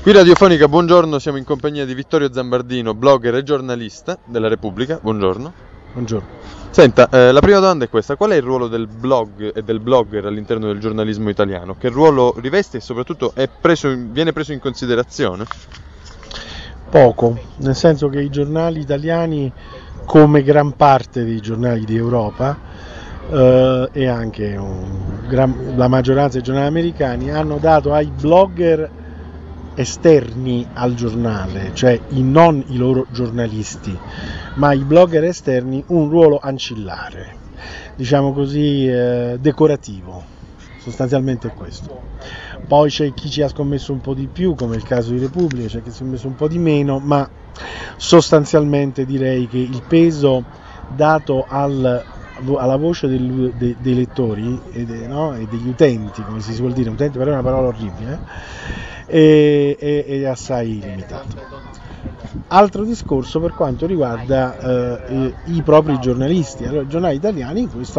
Qui Radiofonica, buongiorno, siamo in compagnia di Vittorio Zambardino, blogger e giornalista della Repubblica. Buongiorno. Buongiorno. Senta, la prima domanda è questa: qual è il ruolo del blog e del blogger all'interno del giornalismo italiano? Che ruolo riveste e soprattutto viene preso in considerazione? Poco, nel senso che i giornali italiani, come gran parte dei giornali d'Europa e anche la maggioranza dei giornali americani, hanno dato ai blogger esterni al giornale, cioè non i loro giornalisti, ma i blogger esterni, un ruolo ancillare, diciamo così, decorativo, sostanzialmente è questo. Poi c'è chi ci ha scommesso un po' di più, come il caso di Repubblica, c'è chi ci ha scommesso un po' di meno, ma sostanzialmente direi che il peso dato alla voce dei lettori e degli utenti, come si suol dire, utenti però è una parola orribile, è assai limitato. Altro discorso per quanto riguarda i propri giornalisti. Allora, i giornali italiani in questo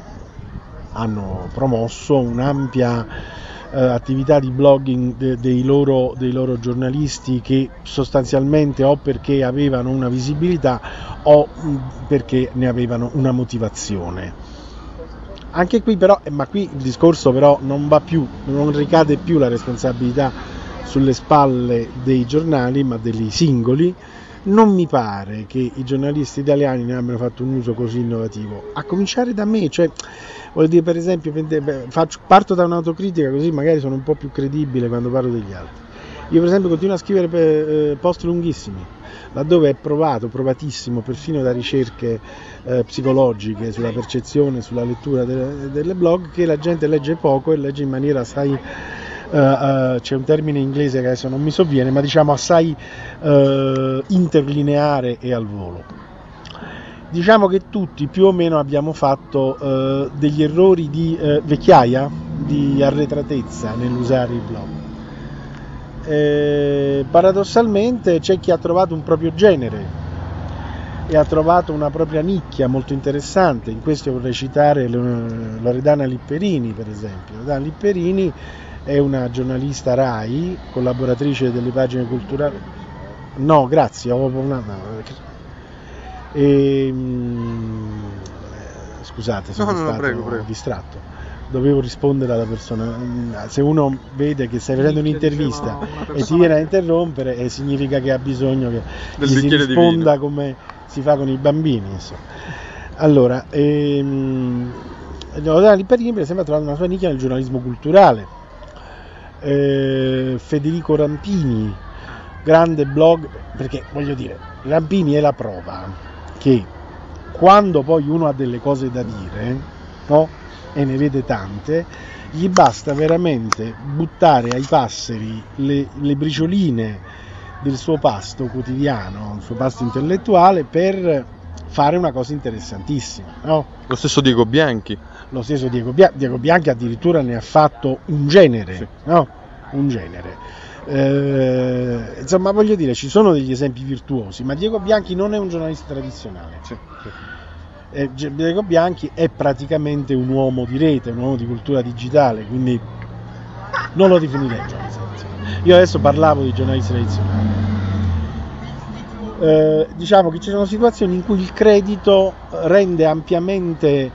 hanno promosso un'ampia attività di blogging dei loro giornalisti, che sostanzialmente o perché avevano una visibilità o perché ne avevano una motivazione. Anche qui però, ma qui il discorso però non ricade più la responsabilità sulle spalle dei giornali, ma degli singoli. Non mi pare che i giornalisti italiani ne abbiano fatto un uso così innovativo, a cominciare da me, cioè voglio dire, per esempio, parto da un'autocritica, così magari sono un po' più credibile quando parlo degli altri. Io per esempio continuo a scrivere post lunghissimi, laddove è provatissimo perfino da ricerche psicologiche sulla percezione, sulla lettura delle blog, che la gente legge poco e legge in maniera assai, c'è un termine inglese che adesso non mi sovviene, ma diciamo assai interlineare e al volo. Diciamo che tutti più o meno abbiamo fatto degli errori di vecchiaia, di arretratezza nell'usare il blog. Paradossalmente c'è chi ha trovato un proprio genere e ha trovato una propria nicchia molto interessante. In questo vorrei citare Loredana Lipperini, per esempio. Loredana Lipperini è una giornalista Rai, collaboratrice delle pagine culturali. No, grazie, scusate, sono stato prego. distratto. Dovevo rispondere alla persona. Se uno vede che stai facendo un'intervista e ti viene a interrompere, significa che ha bisogno che gli si risponda come si fa con i bambini, insomma. Allora, Loredana Lipperini per esempio ha trovato una sua nicchia nel giornalismo culturale. Federico Rampini, grande blog, perché voglio dire, Rampini è la prova che quando poi uno ha delle cose da dire, no? E ne vede tante, gli basta veramente buttare ai passeri le bricioline del suo pasto quotidiano, il suo pasto intellettuale, per fare una cosa interessantissima, no? Lo stesso Diego Bianchi. Lo stesso Diego Bianchi addirittura ne ha fatto un genere, sì. No? Un genere. Insomma, voglio dire, ci sono degli esempi virtuosi, ma Diego Bianchi non è un giornalista tradizionale. Sì. Diego Bianchi è praticamente un uomo di rete, un uomo di cultura digitale, quindi non lo definirei giornalista tradizionale. Io adesso parlavo di giornalisti tradizionali. Diciamo che ci sono situazioni in cui il credito rende ampiamente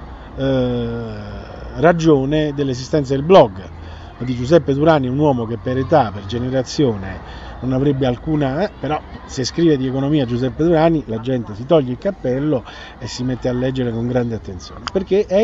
ragione dell'esistenza del blog. Di Giuseppe Durani è un uomo che per età, per generazione non avrebbe alcuna, però se scrive di economia Giuseppe Durani la gente si toglie il cappello e si mette a leggere con grande attenzione, perché è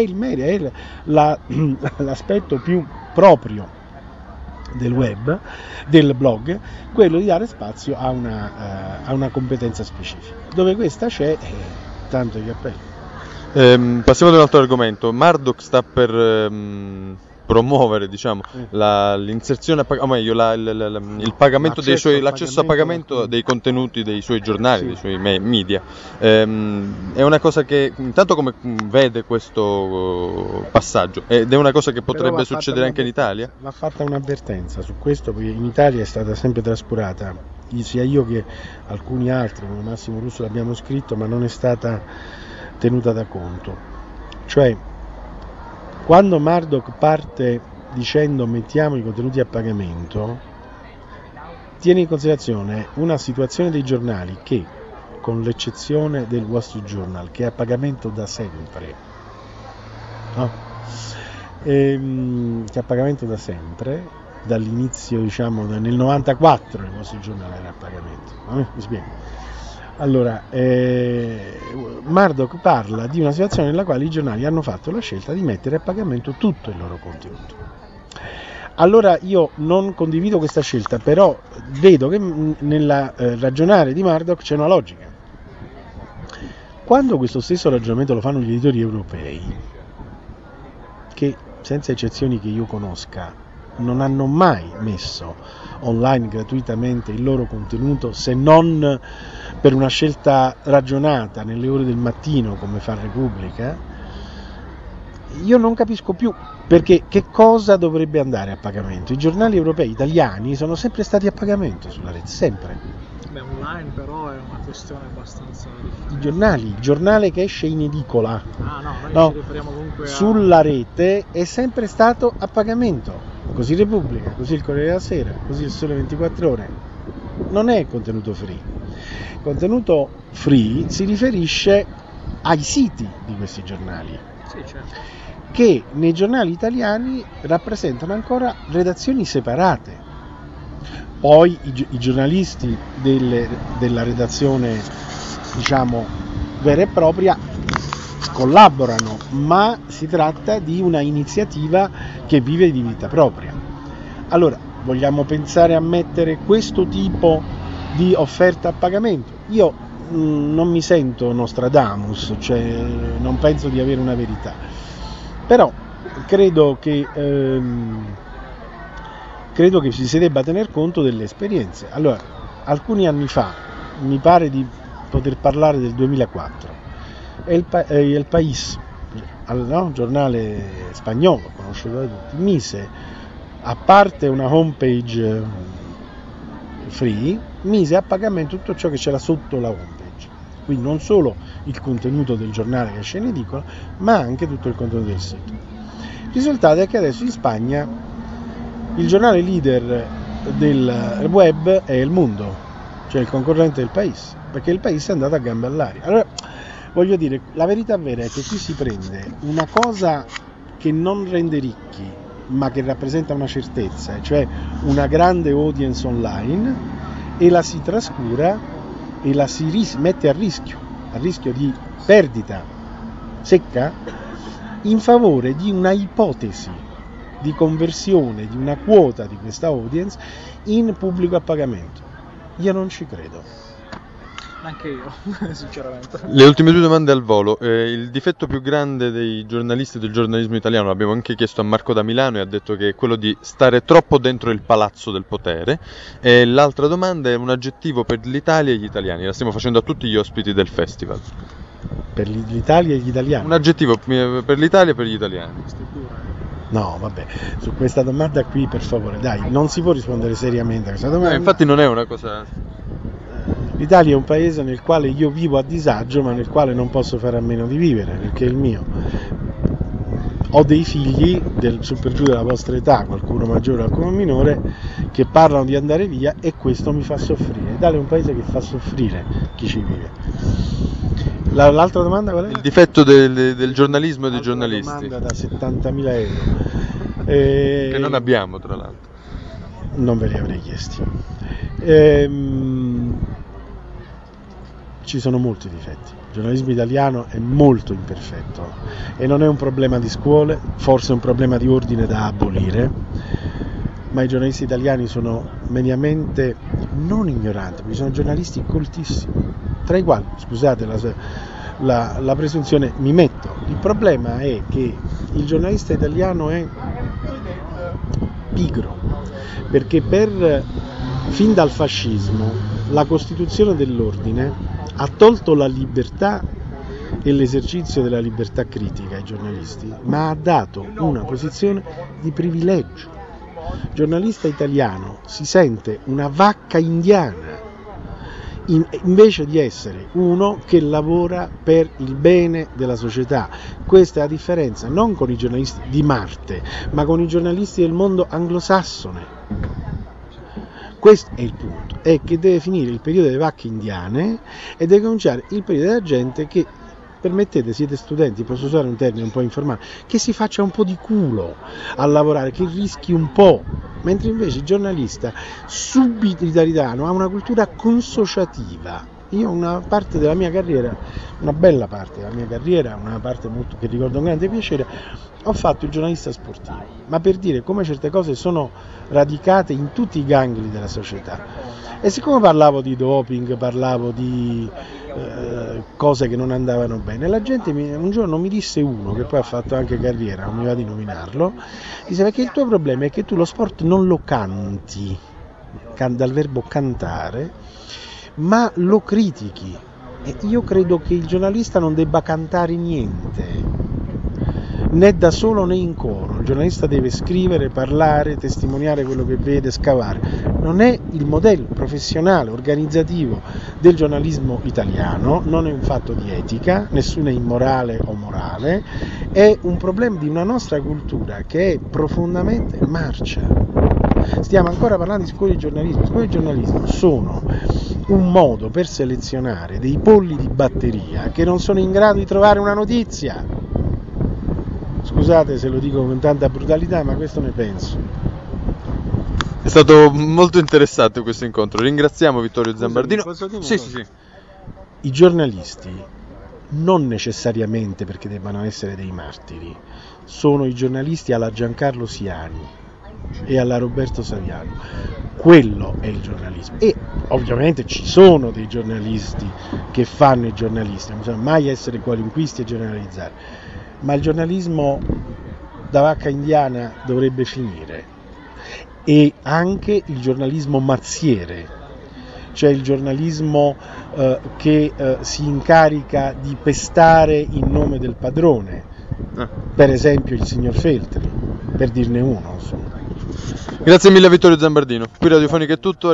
l'aspetto più proprio del web, del blog, quello di dare spazio a una competenza specifica. Dove questa c'è, tanto i cappelli. Passiamo ad un altro argomento. Murdoch sta per promuovere, diciamo, l'inserzione o meglio il pagamento l'accesso a pagamento dei contenuti dei suoi giornali, sì, dei suoi media. È una cosa che intanto come vede questo passaggio, ed è una cosa che potrebbe succedere anche in Italia? Va fatta un'avvertenza su questo, perché in Italia è stata sempre trascurata, sia io che alcuni altri come Massimo Russo l'abbiamo scritto, ma non è stata tenuta da conto. Cioè, quando Murdoch parte dicendo mettiamo i contenuti a pagamento, tieni in considerazione una situazione dei giornali che, con l'eccezione del Wall Street Journal, che è a pagamento da sempre, no? Che è a pagamento da sempre, dall'inizio, diciamo, nel 94 il Wall Street Journal era a pagamento, no? Mi spiego. Allora, Murdoch parla di una situazione nella quale i giornali hanno fatto la scelta di mettere a pagamento tutto il loro contenuto. Allora io non condivido questa scelta, però vedo che nella ragionare di Murdoch c'è una logica. Quando questo stesso ragionamento lo fanno gli editori europei, che senza eccezioni che io conosca non hanno mai messo online gratuitamente il loro contenuto, se non per una scelta ragionata nelle ore del mattino come fa Repubblica, io non capisco più perché che cosa dovrebbe andare a pagamento. I giornali europei italiani sono sempre stati a pagamento sulla rete, sempre. Beh, online però è una questione abbastanza difficile. Il giornale che esce in edicola, noi ci riferiamo comunque sulla rete è sempre stato a pagamento, così Repubblica, così il Corriere della Sera, così il Sole 24 Ore, non è contenuto free. Contenuto free si riferisce ai siti di questi giornali, Sì, certo. che nei giornali italiani rappresentano ancora redazioni separate. Poi i giornalisti della redazione, diciamo, vera e propria collaborano, ma si tratta di una iniziativa che vive di vita propria. Allora, vogliamo pensare a mettere questo tipo di offerta a pagamento? Io non mi sento Nostradamus, cioè non penso di avere una verità, però credo che si debba tener conto delle esperienze. Allora, alcuni anni fa, mi pare di poter parlare del 2004, El País, no? Giornale spagnolo, conosciuto da tutti, mise, a parte una homepage free, mise a pagamento tutto ciò che c'era sotto la homepage. Quindi non solo il contenuto del giornale che esce in edicola, ma anche tutto il contenuto del sito. Il risultato è che adesso in Spagna il giornale leader del web è Il Mundo, cioè il concorrente del País, perché il País è andato a gambe all'aria. Allora, voglio dire, la verità vera è che qui si prende una cosa che non rende ricchi, ma che rappresenta una certezza, cioè una grande audience online, e la si trascura e la si mette a rischio di perdita secca, in favore di una ipotesi di conversione di una quota di questa audience in pubblico a pagamento. Io non ci credo. Anche io, sinceramente. Le ultime due domande al volo. Il difetto più grande dei giornalisti del giornalismo italiano, l'abbiamo anche chiesto a Marco da Milano, e ha detto che è quello di stare troppo dentro il palazzo del potere. E l'altra domanda è un aggettivo per l'Italia e gli italiani. La stiamo facendo a tutti gli ospiti del festival. Per l'Italia e gli italiani? Un aggettivo per l'Italia e per gli italiani. No, vabbè, su questa domanda qui, per favore, dai, non si può rispondere seriamente a questa domanda. Infatti non è una cosa... L'Italia è un paese nel quale io vivo a disagio, ma nel quale non posso fare a meno di vivere, perché è il mio. Ho dei figli su per giù della vostra età, qualcuno maggiore, qualcuno minore, che parlano di andare via, e questo mi fa soffrire. L'Italia è un paese che fa soffrire chi ci vive. L'altra domanda qual è? Il difetto del giornalismo e dei giornalisti. Una domanda da 70.000 euro. Che non abbiamo, tra l'altro. Non ve li avrei chiesti. Ci sono molti difetti. Il giornalismo italiano è molto imperfetto e non è un problema di scuole, forse è un problema di ordine da abolire, ma i giornalisti italiani sono mediamente non ignoranti, perché sono giornalisti coltissimi, tra i quali, scusate la presunzione, mi metto. Il problema è che il giornalista italiano è pigro, perché fin dal fascismo la Costituzione dell'ordine ha tolto la libertà e l'esercizio della libertà critica ai giornalisti, ma ha dato una posizione di privilegio. Il giornalista italiano si sente una vacca indiana, invece di essere uno che lavora per il bene della società. Questa è la differenza, non con i giornalisti di Marte, ma con i giornalisti del mondo anglosassone. Questo è il punto, è che deve finire il periodo delle vacche indiane e deve cominciare il periodo della gente che, permettete, siete studenti, posso usare un termine un po' informale, che si faccia un po' di culo a lavorare, che rischi un po', mentre invece il giornalista subilitaritano ha una cultura consociativa. Io una parte della mia carriera, una bella parte della mia carriera, una parte molto che ricordo con grande piacere, ho fatto il giornalista sportivo, ma per dire come certe cose sono radicate in tutti i gangli della società. E siccome parlavo di doping, parlavo di cose che non andavano bene, la gente un giorno mi disse, uno che poi ha fatto anche carriera, non mi va di nominarlo, disse: perché il tuo problema è che tu lo sport non lo canti, dal verbo cantare, ma lo critichi. E io credo che il giornalista non debba cantare niente, né da solo né in coro. Il giornalista deve scrivere, parlare, testimoniare quello che vede, scavare. Non è il modello professionale, organizzativo del giornalismo italiano, non è un fatto di etica, nessuno è immorale o morale, è un problema di una nostra cultura che è profondamente marcia. Stiamo ancora parlando di scuole di giornalismo. Le scuole di giornalismo sono un modo per selezionare dei polli di batteria che non sono in grado di trovare una notizia. Scusate se lo dico con tanta brutalità, ma questo ne penso. È stato molto interessante questo incontro. Ringraziamo Vittorio Zambardino. Sì. I giornalisti non necessariamente perché debbano essere dei martiri, sono i giornalisti alla Giancarlo Siani e alla Roberto Saviano. Quello è il giornalismo. E ovviamente ci sono dei giornalisti che fanno i giornalisti, non bisogna mai essere qualunquisti e generalizzare, ma il giornalismo da vacca indiana dovrebbe finire. E anche il giornalismo mazziere, cioè il giornalismo che si incarica di pestare in nome del padrone, per esempio il signor Feltri, per dirne uno, insomma. Grazie mille a Vittorio Zambardino. Qui Radiofonica è tutto.